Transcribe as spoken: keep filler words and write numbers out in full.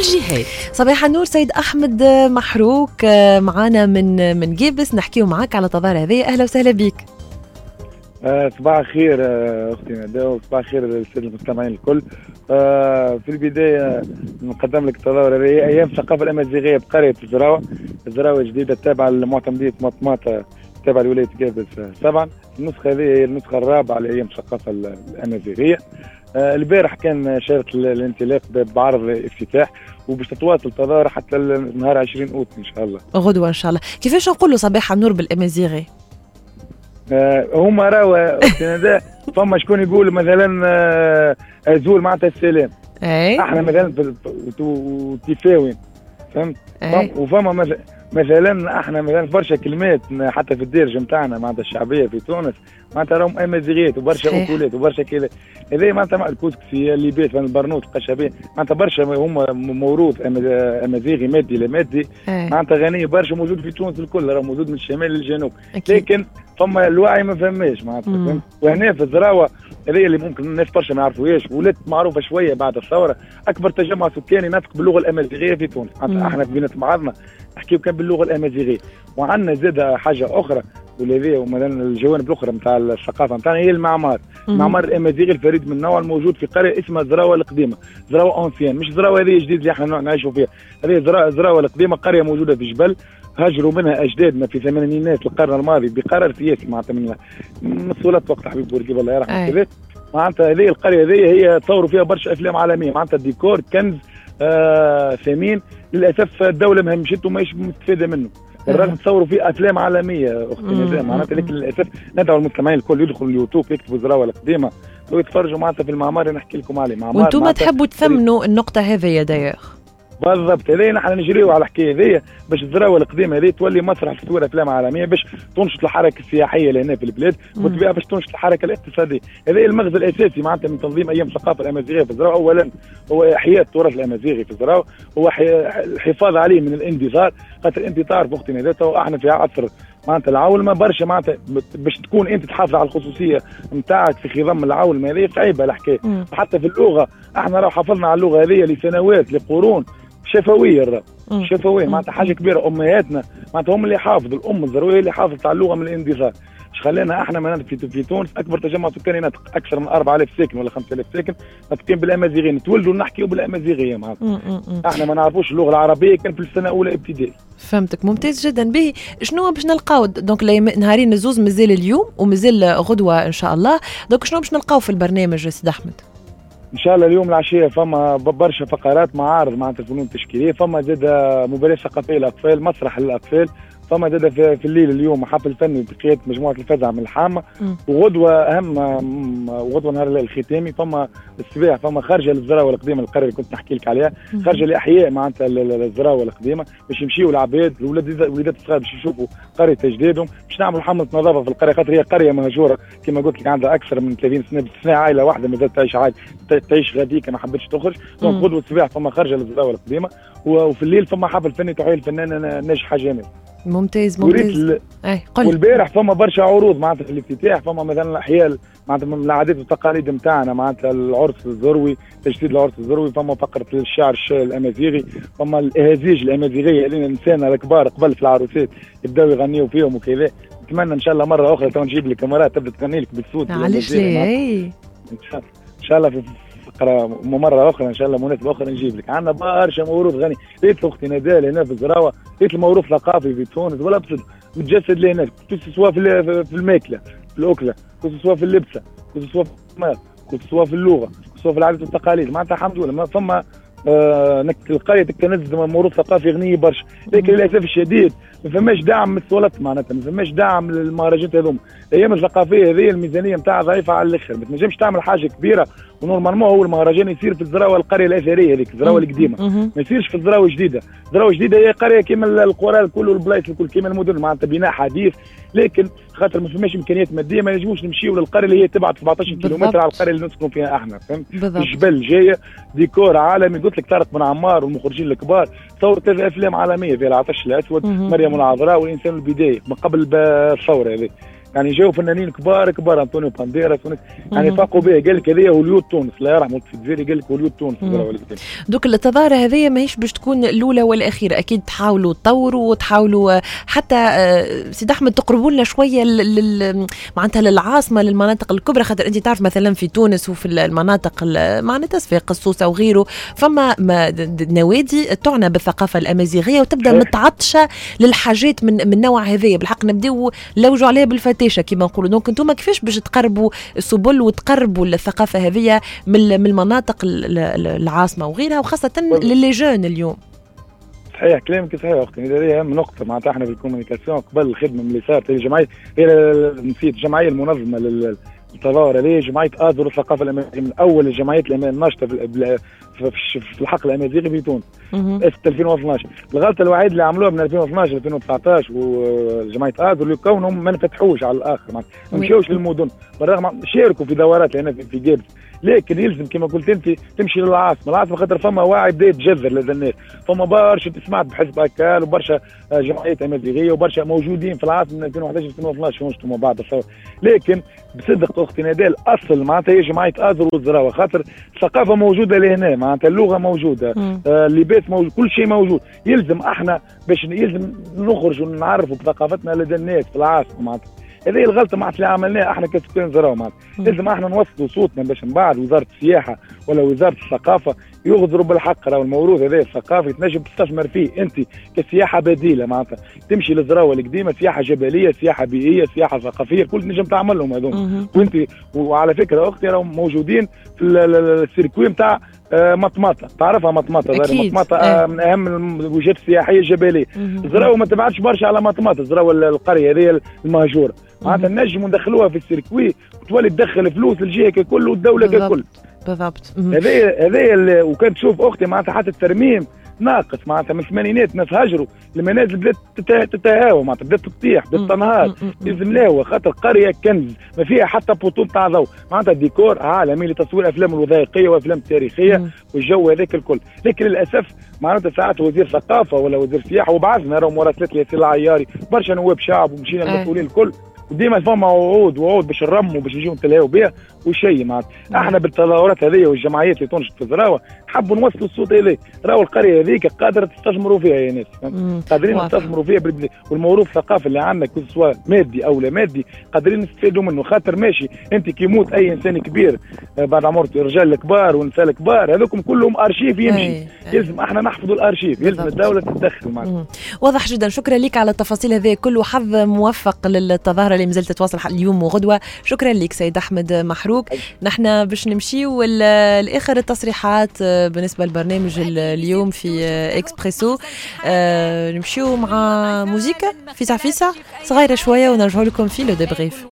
الجهات. صباح النور سيد أحمد محروك معانا من من جيبس، نحكيه معاك على تظاهرة هذه. أهلا وسهلا بك. آه صباح الخير آه أختي ندى، وصباح الخير للسادة المستمعين الكل. آه في البداية نقدم لك التظاهرة هذه أيام الثقافة الأمازيغية بقرية الزراوة. الزراوة جديدة تابعة لمعتمدية مطماطة تابعة لولاية جيبس سبعا. النسخة هذه هي النسخة الرابعة لأيام الثقافة الأمازيغية. آه البارح كان شارك الانطلاق بعرض افتتاح، وباش تتواصل التظاهرة حتى نهار عشرين أوت إن شاء الله، غدوة إن شاء الله. كيفاش نقولوا صباح النور بالأمازيغي؟ آه هما راهو فما شكون يقول مثلا آه زول معناتها السلام، اي احنا مثلا تفاوين فهمت، وفما مثلا مثلا احنا مثلا برشا كلمات حتى في الدارجه نتاعنا معناتها الشعبيه في تونس معناتها راهم امازيغيات وبرشا اكولات وبرشا كذا. هذا معناتها الكسكسي اللي بيت البرنوت القشابيه معناتها برشا هما موروث امازيغي مادي لا مادي معناتها غني برشا موجود في تونس الكل، راه موجود من الشمال للجنوب، لكن فما الوعي ما فماش معناتها. وهنا في الزراوه هذه اللي ممكن الناس برشا ما يعرفوهاش ولات معروفه شويه بعد الثوره، اكبر تجمع سكاني ناطق باللغه الامازيغيه في تونس. احنا بينا بعضنا نحكيو كان باللغه الامازيغيه. وعندنا زاد حاجه اخرى واللي ومثلا الجوانب الاخرى نتاع الثقافه نتاعنا هي المعمار. المعمار الامازيغي الفريد من نوعه الموجود في قريه اسمها زراوه القديمه، زراوه اونسيان، مش زراوه هذه جديد اللي احنا نعيشوا فيها. هذه زراوه القديمه قريه موجوده في جبل، هاجروا منها اجدادنا في ثمانينيات القرن الماضي بقرار سياسي معناتها من من سلطه وقت حبيب بورقيبه الله يرحمه كذا. معناتها هذه القريه هذه هي تصوروا فيها برشا افلام عالميه، معناتها الديكور كنز آه ثمين. للاسف الدوله ما مشيت وماهيش مستفاده منه، الرغم تصوروا فيه افلام عالميه اختي ندى معناتها. لكن للاسف ندعو المستمعين الكل يدخلوا اليوتيوب يكتبوا زراوه القديمه ويتفرجوا معناتها في المعمار اللي نحكي لكم عليه. معمار وانتم تحبوا تثمنوا النقطه هذه يا دايخ بالضبط. هذه نحن نجريو على الحكايه هذه باش الزراوه القديمه هذه تولي مسرح لتصوير افلام عالميه، باش تنشط الحركه السياحيه لهنا في البلاد وتبيع باش تنشط الحركه الاقتصاديه. هذا المغزى الاساسي معناتها من تنظيم ايام الثقافه الامازيغيه في الزراوه. اولا هو احياء التراث الامازيغي في الزراوه، هو الحفاظ عليه من الاندثار، خاطر انت تعرف اختي ندى احنا في عصر معناتها العولمه برشا، معناتها باش تكون انت تحافظ على الخصوصيه نتاعك في خضم العولمه هذه صعيبه الحكايه. حتى في اللغه احنا راه حافظنا على اللغه هذه لسنوات لقرون شفويه، الرا شفويه معناتها حاجه كبيره. امهاتنا معناتها هم اللي حافظوا، الام الزرويه اللي حافظت على اللغه من الاندثار. اش خلينا احنا مثلا في, في تونس اكبر تجمع سكاني ناطق اكثر من أربعة آلاف ساكن ولا خمسة آلاف ساكن ناطقين بالامازيغيه، نتولدوا نحكيوا بالامازيغيه معناتها. احنا ما نعرفوش اللغه العربيه كان في السنه الاولى ابتدائي. فهمتك، ممتاز جدا. به شنو باش نلقاو دونك نهارين الزوز مازال اليوم ومازال غدوه ان شاء الله، دونك شنو باش نلقاو في البرنامج سيد احمد؟ ان شاء الله اليوم العشيه فما برشا فقرات معارض معناتها الفنون التشكيليه، فما زاد مباراه ثقافيه للاطفال، مسرح للاطفال، فما زاد في الليل اليوم حفل فني بقياده مجموعه الفزع من الحامه، وغدوه اهم وغدوه نهار الختامي فما الصباح فما خارجه للزراوه القديمه القريه اللي كنت نحكي لك عليها، خارجه لاحياء معناتها الزراوه القديمه باش يمشيوا العباد الولاد الوليدات الصغار باش يشوفوا قريه اجدادهم، باش نعملوا حمله نظافه في القريه خاطر هي قريه مهجوره كما قلت لك عندها اكثر من ثلاثين سنه باستثناء عائله واحده مازالت تعيش عادي تعيش غاديك ما حبتش تخرج. دونك غدوه الصباح فما خارجه للزراوه القديمه، وفي الليل فما حفل فني تحيي الفنانه ناجحه جمال. ممتاز ممتاز. ل... اي قل. والبارح فما برشا عروض معناتها في الافتتاح، فما مثلا الاحياء معناتها من العادات والتقاليد نتاعنا معناتها العرس الزروي، تجديد العرس الزروي، فما فقره الشعر الامازيغي، فما الاهازيج الامازيغيه اللي نسانا الكبار قبل في العروسات يبداو يغنيوا فيهم وكذا. نتمنى ان شاء الله مره اخرى تو نجيب لك كاميرات تبدا تغني لك بالصوت. علاش لا ان شاء الله في مرة أخرى إن شاء الله مناسبة أخرى نجيب لك. عندنا برشا موروث غني، لقيت أختي ندال هنا في الزراوة، لقيت الموروث ثقافي في تونس ولا بصد متجسد لهنا، سواء في في الماكلة في الأكلة، سواء في اللبسة، سواء في الثمار، سواء في اللغة، سواء في العادات والتقاليد. معناتها الحمد لله ما فما آه القرية تكنز موروث ثقافي غني برشا، لكن للأسف الشديد ما فماش دعم من السلطات معناتها، ما فماش دعم للمهرجانات هذوما. الايام الثقافيه هذه الميزانيه نتاعها ضعيفه على الاخر، ما تنجمش تعمل حاجه كبيره. ونورمالمون هو المهرجان يصير في الزراوه القريه الاثريه هذيك الزراوه القديمه، ما يصيرش في الزراوه الجديده. الزراوه الجديده هي قريه كيما القرى الكل والبلايص الكل كيما المدن معناتها بناء حديث، لكن خاطر ما فماش امكانيات ماديه ما نجموش نمشيو للقريه اللي هي تبعد سبعطاش كيلومتر على القريه اللي نسكنوا فيها احنا، فهمت؟ الجبل جايه ديكور عالمي. قلت لك طارق بن عمار والمخرجين الكبار صوروا ثلاث افلام عالميه زي العطش الاسود، مريم العذراء والانسان البدايه من قبل الثوره هذه. يعني جاوا فنانين كبار كبار انطونيو بانديراس يعني فاقوا به. قال لك هذا هوليود تونس، الله يرحمه في الجزائر قال لك هوليود تونس. دوك التظاهره هذه ماهيش باش تكون الاولى والاخيره، اكيد تحاولوا تطوروا وتحاولوا حتى سيد احمد تقربوا لنا شويه معناتها للعاصمه للمناطق الكبرى، خاطر انت تعرف مثلا في تونس وفي المناطق معناتها في قصوصه وغيره فما نوادي تعنى بالثقافه الامازيغيه وتبدا متعطشه للحاجات من من نوع هذايا. بالحق نبداو نلوجوا عليها بالفتاشه كما نقولوا. دونك انتم كيفاش باش تقربوا السبل وتقربوا الثقافه هذه من المناطق العاصمه وغيرها وخاصه للي جون اليوم؟ صحيح كلامك صحيح اختي، هذه اهم نقطه معناتها احنا في الكوميونيكاسيون قبل الخدمه اللي صارت الجمعيه هي نسيت الجمعيه المنظمه للتظاهره هذه جمعيه اذر الثقافه الامازيغيه من اول الجمعيات الناشطه في في الحقل الامازيغي في تونس ألفين واثناش. الغلطه الوحيده اللي عملوها من ألفين واثناش ألفين وتسعطاش وجمعيه اذر اللي كونهم ما نفتحوش على الاخر ما مشاوش للمدن بالرغم شاركوا في دورات هنا في جيبس، لكن يلزم كما قلت انت تمشي للعاصمه، العاصمه خاطر فما وعي بدا يتجذر لدى الناس، فما برشا تسمعت بحزب اكال وبرشا جمعيات امازيغيه وبرشا موجودين في العاصمه من ألفين وأحد عشر ألفين واثناش في نشطوا مع بعض الثوره. لكن بصدق اختي نادال الاصل معناتها هي جمعيه اذر والزراوه، خاطر الثقافه موجوده لهنا معناتها اللغه موجوده آه اللباس موجود كل شيء موجود. يلزم احنا باش يلزم نخرج ونعرفوا بثقافتنا لدى الناس في العاصمه معناتها. هذه الغلطه معناتها اللي عملناها احنا كسكان زراوه معناتها. لازم احنا نوصلوا صوتنا باش من بعد وزاره السياحه ولا وزاره الثقافه يغدروا بالحق. راهو الموروث هذا الثقافي تنجم تستثمر فيه انت كسياحه بديله معناتها تمشي للزراوه القديمه، سياحه جبليه سياحه بيئيه سياحه ثقافيه كل تنجم تعملهم هذوم. وانت وعلى فكره اختي راهم موجودين في السيركوي نتاع مطمطه، تعرفها مطمطه مطمطه آه. من اهم الوجهات السياحيه الجبليه. الزراوه ما تبعدش برشا على مطمطه، الزراوه القريه هذه المهجوره معناتها نجموا ندخلوها في السيركوي وتولي تدخل فلوس للجهه ككل والدوله ككل. بالضبط. هذا هذا وكان تشوف اختي معناتها حتى الترميم ناقص معناتها من الثمانينات الناس هاجروا المنازل بدات تتهاوى معناتها بدات تطيح بدات تنهار. لازم لاهو خاطر قريه كنز ما فيها حتى بطول تاع ضوء معناتها ديكور عالمي لتصوير افلام الوثائقيه وافلام تاريخيه والجو هذاك الكل. لكن للاسف معناتها ساعات وزير ثقافه ولا وزير سياحه وبعثنا راهو مراسلات ياسر العياري برشا نواب شعب ومشينا المسؤولين الكل وديما فما وعود وعود باش نرموا باش نجيو نتلاهوا بها وشيء معناتها. احنا بالتظاهرات هذه والجمعيات اللي تنشط في الزراوه نحبوا نوصلوا الصوت اليه. راهو القريه هذيك قادره تستثمروا فيها يا ناس قادرين نستثمروا فيها والموروث الثقافي اللي عندنا سواء مادي او لا مادي قادرين نستفيدوا منه. خاطر ماشي انت كي يموت اي انسان كبير بعد عمرته الرجال الكبار والنساء الكبار هذوكم كلهم ارشيف يمشي. يلزم احنا نحفظوا الارشيف، يلزم الدوله تتدخل معنا. واضح جدا. شكرا لك على التفاصيل هذه كل وحظ موفق للتظاهره اللي مازالت تتواصل اليوم وغدوه. شكرا لك سيد احمد محروق. نحن باش نمشيو لاخر التصريحات بالنسبه للبرنامج اليوم في اكسبريسو. نمشيو مع موزيكا فيسع فيسع صغيره شويه ونرجعوا لكم في لو ديبريف.